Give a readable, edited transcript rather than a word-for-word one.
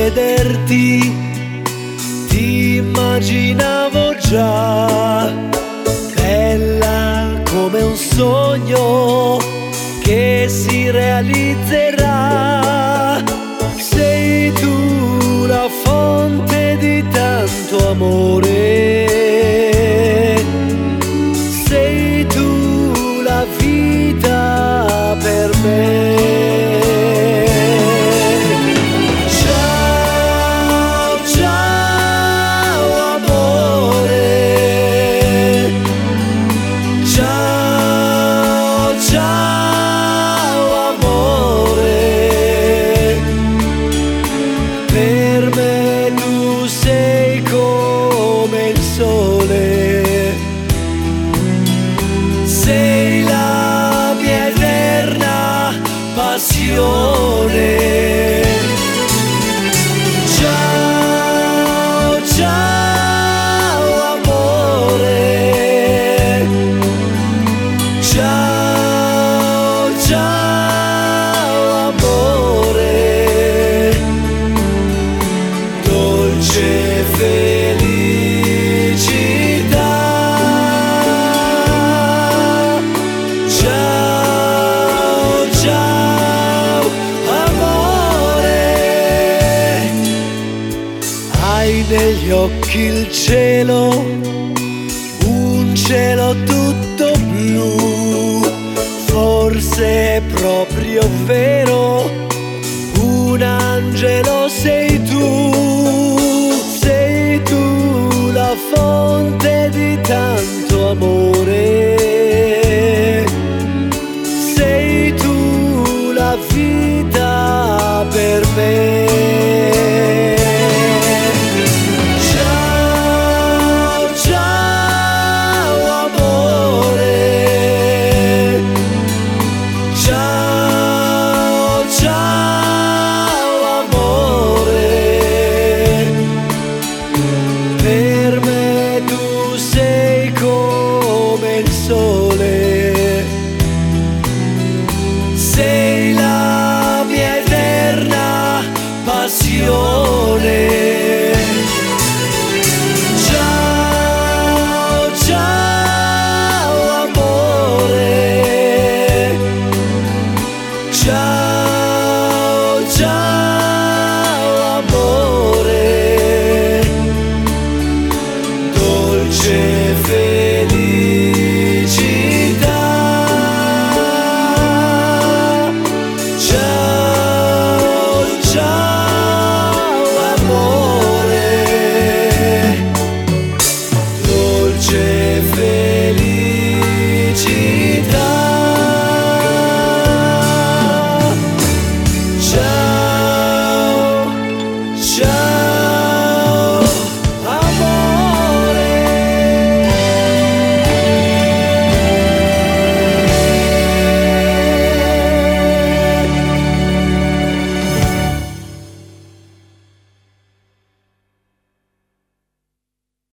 vederti, ti immaginavo già, bella come un sogno che si realizzerà. Sei tu la fonte di tanto amore, sei tu la vita per me. Per me tu sei come il sole, sei la mia eterna passione. Ciao, ciao amore, ciao, ciao amore. Dolce felicità, ciao, ciao amore. Hai negli occhi il cielo, un cielo tutto blu, forse è proprio vero, un angelo sei tu, sei tu la fonte di tanto amore, sei tu la vita per me. Ciao, ciao amore, ciao, ciao amore. Per me tu sei come il sole, sei la mia eterna passione.